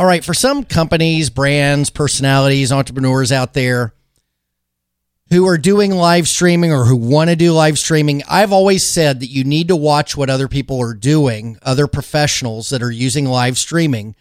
All right, for some companies, brands, personalities, entrepreneurs out there who are doing live streaming or who want to do live streaming, I've always said that you need to watch what other people are doing, other professionals that are using live streaming,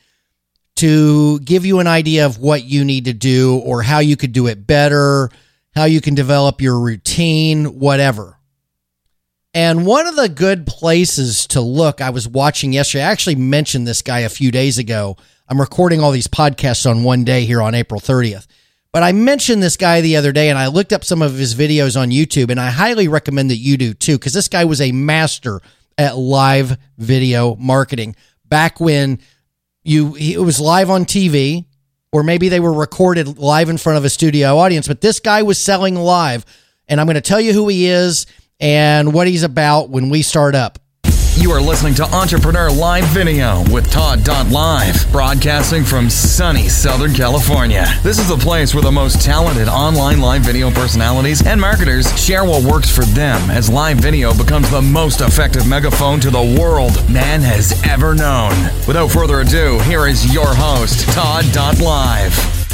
to give you an idea of what you need to do or how you could do it better, how you can develop your routine, whatever. And one of the good places to look, I was watching yesterday, I actually mentioned this guy a few days ago. I'm recording all these podcasts on one day here on April 30th. But I mentioned this guy the other day, and I looked up some of his videos on YouTube, and I highly recommend that you do too, because this guy was a master at live video marketing back when it was live on TV, or maybe they were recorded live in front of a studio audience, but this guy was selling live, and I'm going to tell you who he is and what he's about when we start up. You are listening to Entrepreneur Live Video with Todd.Live, broadcasting from sunny Southern California. This is the place where the most talented online live video personalities and marketers share what works for them as live video becomes the most effective megaphone to the world man has ever known. Without further ado, here is your host, Todd.Live.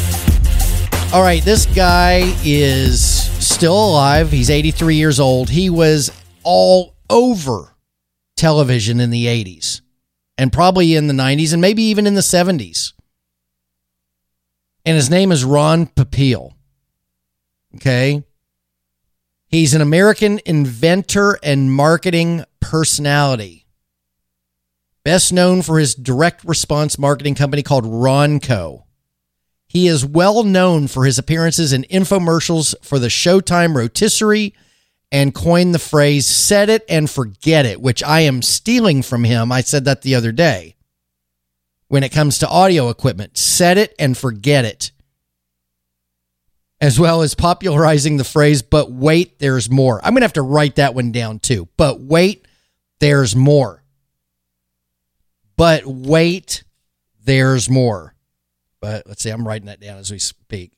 All right, this guy is still alive. He's 83 years old. He was all over television in the 80s and probably in the 90s and maybe even in the 70s. And his name is Ron Popeil. Okay. He's an American inventor and marketing personality. Best known for his direct response marketing company called Ronco. He is well known for his appearances in infomercials for the Showtime rotisserie and coined the phrase, set it and forget it, which I am stealing from him. I said that the other day. When it comes to audio equipment, set it and forget it. As well as popularizing the phrase, but wait, there's more. I'm going to have to write that one down too. But wait, there's more. But wait, there's more. But let's see, I'm writing that down as we speak.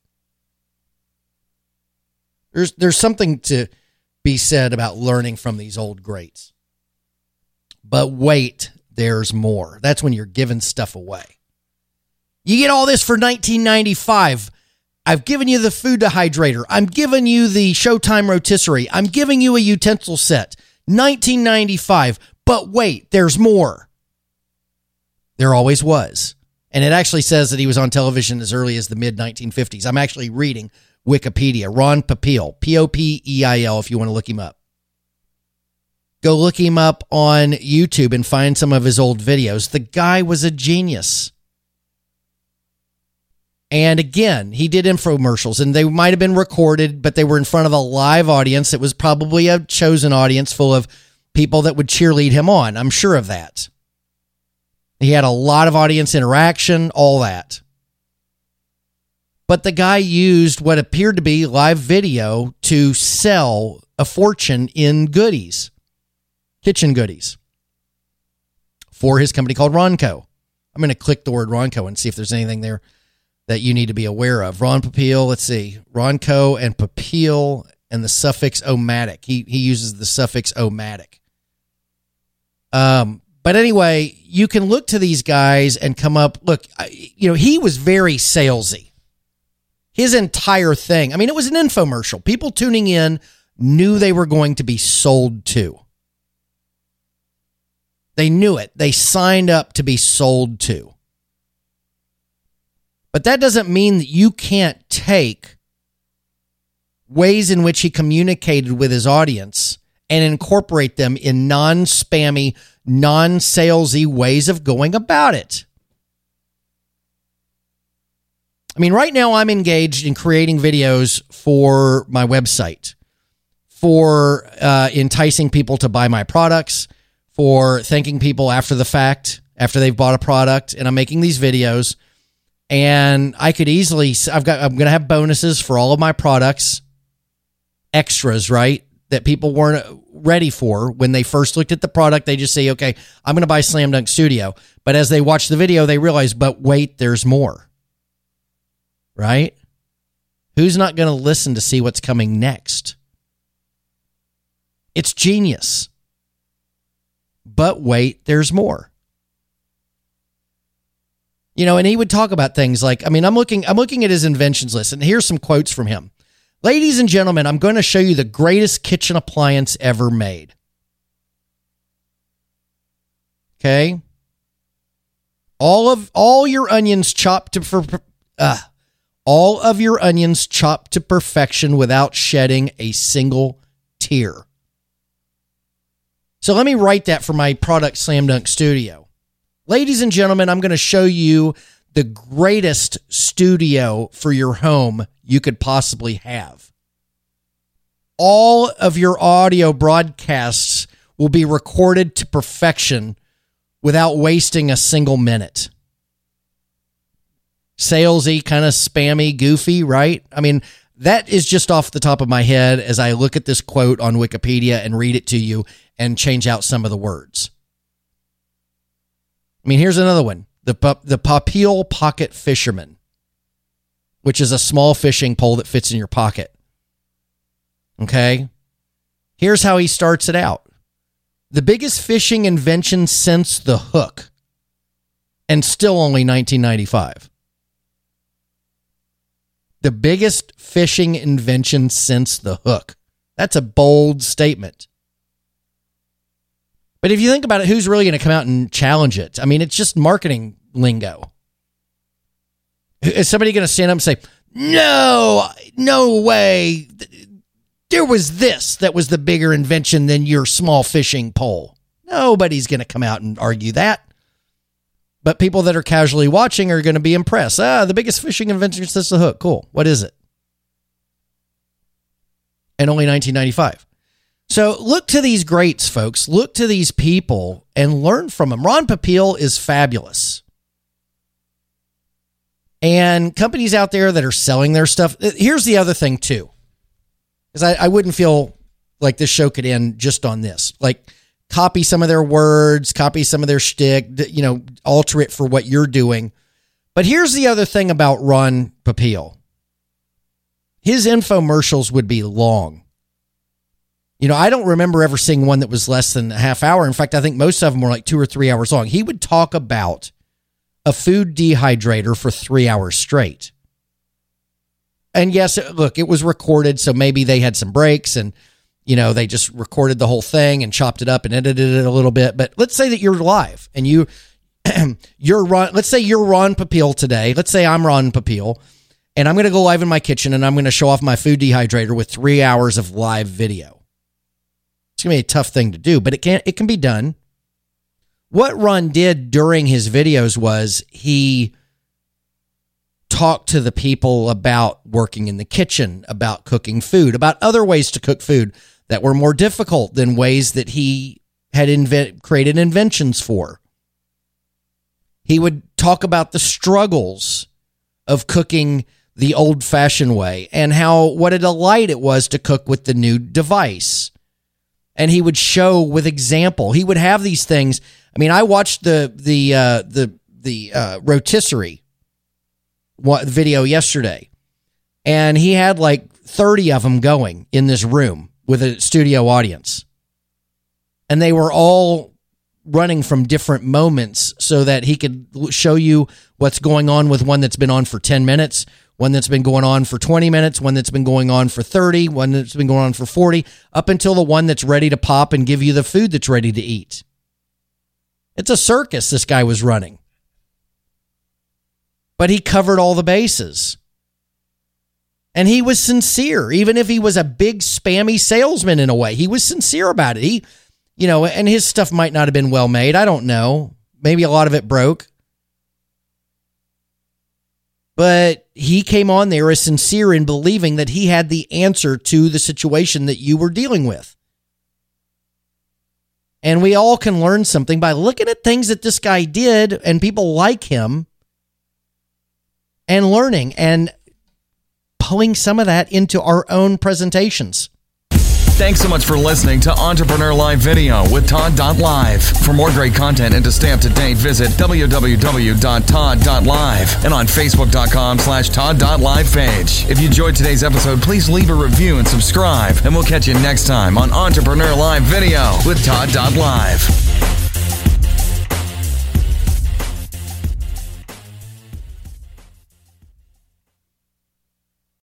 There's something to be said about learning from these old greats. But wait, there's more. That's when you're giving stuff away. You get all this for $19.95. I've given you the food dehydrator. I'm giving you the Showtime rotisserie. I'm giving you a utensil set. $19.95. But wait, there's more. There always was. And it actually says that he was on television as early as the mid-1950s. I'm actually reading Wikipedia. Ron Popeil, Popeil, if you want to look him up. Go look him up on YouTube and find some of his old videos. The guy was a genius. And again, he did infomercials, and they might have been recorded, but they were in front of a live audience. It was probably a chosen audience full of people that would cheerlead him on. I'm sure of that. He had a lot of audience interaction, all that. But the guy used what appeared to be live video to sell a fortune in goodies, kitchen goodies, for his company called Ronco. I'm going to click the word Ronco and see if there's anything there that you need to be aware of. Ron Popeil, let's see. Ronco and Popeil and the suffix -omatic. He uses the suffix -omatic. But anyway, you can look to these guys and come up. Look, he was very salesy. His entire thing. I mean, it was an infomercial. People tuning in knew they were going to be sold to. They knew it. They signed up to be sold to. But that doesn't mean that you can't take ways in which he communicated with his audience and incorporate them in non-spammy, non-salesy ways of going about it. I mean, right now I'm engaged in creating videos for my website, for enticing people to buy my products, for thanking people after the fact, after they've bought a product, and I'm making these videos. And I could easily, I'm going to have bonuses for all of my products, extras, right? That people weren't ready for when they first looked at the product. They just say, okay, I'm going to buy Slam Dunk Studio. But as they watch the video, they realize, but wait, there's more. Right? Who's not going to listen to see what's coming next? It's genius. But wait, there's more. And he would talk about things like, I'm looking at his inventions list, and here's some quotes from him. Ladies and gentlemen, I'm going to show you the greatest kitchen appliance ever made. Okay. All of your onions chopped to perfection without shedding a single tear. So let me write that for my product Slam Dunk Studio. Ladies and gentlemen, I'm going to show you the greatest studio for your home you could possibly have. All of your audio broadcasts will be recorded to perfection without wasting a single minute. Salesy, kind of spammy, goofy, right? That is just off the top of my head as I look at this quote on Wikipedia and read it to you and change out some of the words. Here's another one. The Papille Pocket Fisherman, which is a small fishing pole that fits in your pocket. Okay? Here's how he starts it out. The biggest fishing invention since the hook, and still only 1995. The biggest fishing invention since the hook. That's a bold statement. But if you think about it, who's really going to come out and challenge it? It's just marketing lingo. Is somebody going to stand up and say, no way. There was this that was the bigger invention than your small fishing pole. Nobody's going to come out and argue that. But people that are casually watching are going to be impressed. The biggest fishing invention since the hook. Cool. What is it? And only 1995. So look to these greats, folks. Look to these people and learn from them. Ron Papille is fabulous. And companies out there that are selling their stuff. Here's the other thing, too. Because I wouldn't feel like this show could end just on this. Like, copy some of their words, copy some of their shtick, alter it for what you're doing. But here's the other thing about Ron Papille. His infomercials would be long. I don't remember ever seeing one that was less than a half hour. In fact, I think most of them were like 2 or 3 hours long. He would talk about a food dehydrator for 3 hours straight. And yes, look, it was recorded, so maybe they had some breaks and, they just recorded the whole thing and chopped it up and edited it a little bit. But let's say that you're live and let's say you're Ron Papille today. Let's say I'm Ron Papille and I'm going to go live in my kitchen and I'm going to show off my food dehydrator with 3 hours of live video. It's going to be a tough thing to do, but it can be done. What Ron did during his videos was he talked to the people about working in the kitchen, about cooking food, about other ways to cook food that were more difficult than ways that he had created inventions for. He would talk about the struggles of cooking the old-fashioned way and what a delight it was to cook with the new device. And he would show with example. He would have these things. I watched the rotisserie video yesterday, and he had like 30 of them going in this room with a studio audience, and they were all running from different moments so that he could show you what's going on with one that's been on for 10 minutes, one that's been going on for 20 minutes, one that's been going on for 30, one that's been going on for 40, up until the one that's ready to pop and give you the food that's ready to eat. It's a circus this guy was running. But he covered all the bases. And he was sincere, even if he was a big spammy salesman in a way. He was sincere about it. And his stuff might not have been well made. I don't know. Maybe a lot of it broke. But he came on there as sincere in believing that he had the answer to the situation that you were dealing with. And we all can learn something by looking at things that this guy did and people like him and learning and pulling some of that into our own presentations. Thanks so much for listening to Entrepreneur Live Video with Todd.Live. For more great content and to stay up to date, visit www.todd.live and on Facebook.com/Todd.Live page. If you enjoyed today's episode, please leave a review and subscribe, and we'll catch you next time on Entrepreneur Live Video with Todd.Live.